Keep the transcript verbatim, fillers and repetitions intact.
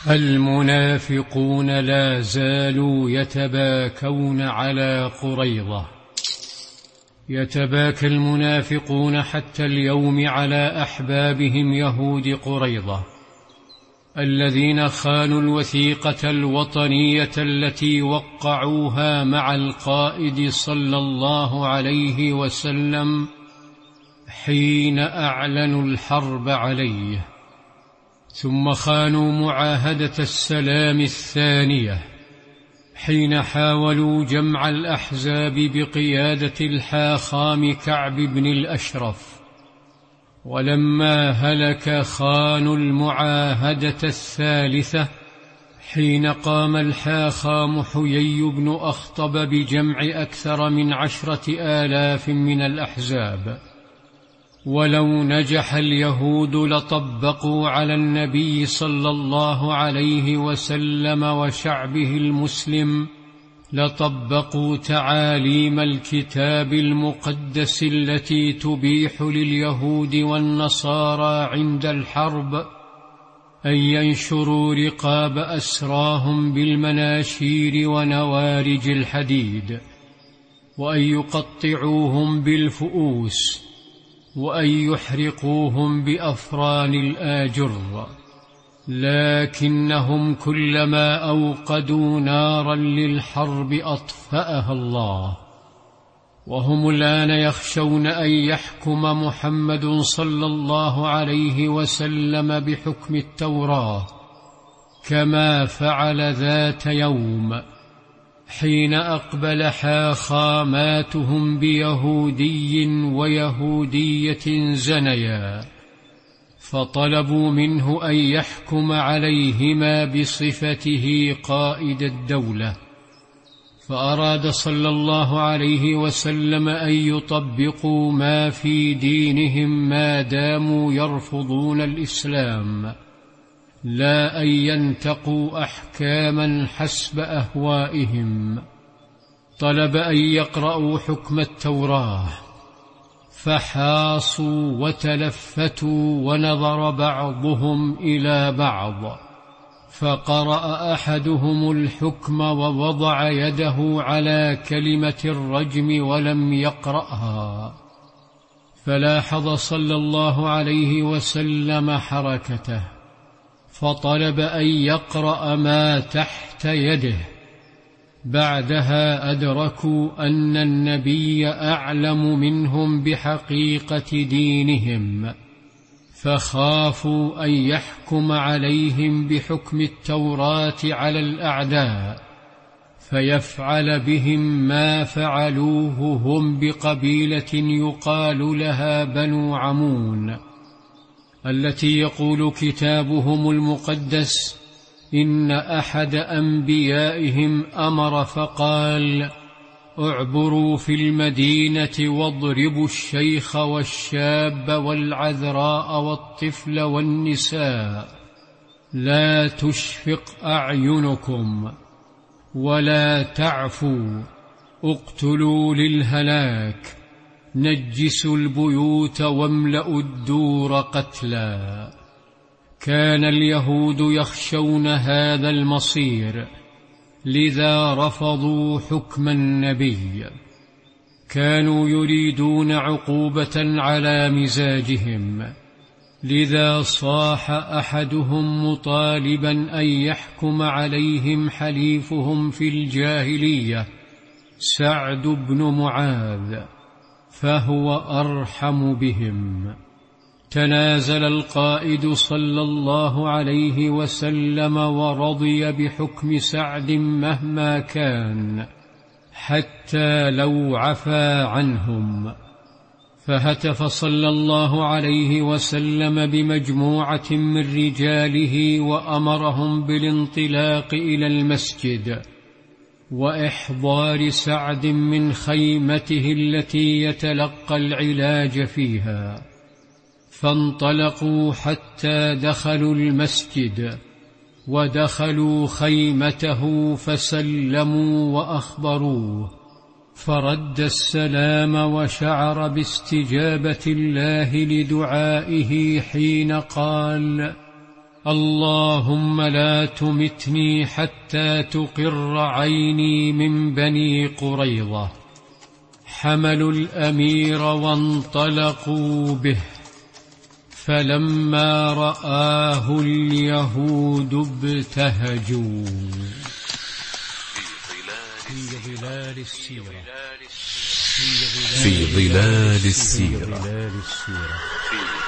المنافقون لا زالوا يتباكون على قريظة. يتباكى المنافقون حتى اليوم على أحبابهم يهود قريظة الذين خانوا الوثيقة الوطنية التي وقعوها مع القائد صلى الله عليه وسلم حين أعلنوا الحرب عليه، ثم خانوا معاهدة السلام الثانية حين حاولوا جمع الأحزاب بقيادة الحاخام كعب بن الأشرف، ولما هلك خانوا المعاهدة الثالثة حين قام الحاخام حيي بن أخطب بجمع أكثر من عشرة آلاف من الأحزاب. ولو نجح اليهود لطبقوا على النبي صلى الله عليه وسلم وشعبه المسلم لطبقوا تعاليم الكتاب المقدس التي تبيح لليهود والنصارى عند الحرب أن ينشروا رقاب أسراهم بالمناشير ونوارج الحديد، وأن يقطعوهم بالفؤوس، وأن يحرقوهم بأفران الآجر. لكنهم كلما أوقدوا نارا للحرب أطفأها الله، وهم الآن يخشون أن يحكم محمد صلى الله عليه وسلم بحكم التوراة كما فعل ذات يوم حين أقبل حاخاماتهم بيهودي ويهودية زنيا، فطلبوا منه أن يحكم عليهما بصفته قائد الدولة، فأراد صلى الله عليه وسلم أن يطبقوا ما في دينهم ما داموا يرفضون الإسلام، لا أن ينتقوا أحكاما حسب أهوائهم. طلب أن يقرأوا حكم التوراة، فحاصوا وتلفتوا ونظر بعضهم إلى بعض، فقرأ أحدهم الحكم ووضع يده على كلمة الرجم ولم يقرأها، فلاحظ صلى الله عليه وسلم حركته، فطلب أن يقرأ ما تحت يده. بعدها أدركوا أن النبي أعلم منهم بحقيقة دينهم، فخافوا أن يحكم عليهم بحكم التوراة على الأعداء، فيفعل بهم ما فعلوه هم بقبيلة يقال لها بنو عمون، التي يقول كتابهم المقدس إن أحد أنبيائهم أمر فقال: اعبروا في المدينة واضربوا الشيخ والشاب والعذراء والطفل والنساء، لا تشفق أعينكم ولا تعفوا، اقتلوا للهلاك، نجسوا البيوت واملأوا الدور قتلا. كان اليهود يخشون هذا المصير، لذا رفضوا حكم النبي. كانوا يريدون عقوبة على مزاجهم، لذا صاح أحدهم مطالبا أن يحكم عليهم حليفهم في الجاهلية سعد بن معاذ، فهو أرحم بهم. تنازل القائد صلى الله عليه وسلم ورضي بحكم سعد مهما كان، حتى لو عفا عنهم. فهتف صلى الله عليه وسلم بمجموعة من رجاله وأمرهم بالانطلاق إلى المسجد وإحضار سعد من خيمته التي يتلقى العلاج فيها. فانطلقوا حتى دخلوا المسجد ودخلوا خيمته فسلموا وأخبروه، فرد السلام وشعر باستجابة الله لدعائه حين قال: اللهم لا تمتني حتى تقر عيني من بني قريظة. حملوا الأمير وانطلقوا به، فلما رآه اليهود ابتهجوا. في ظلال السيرة في ظلال السيرة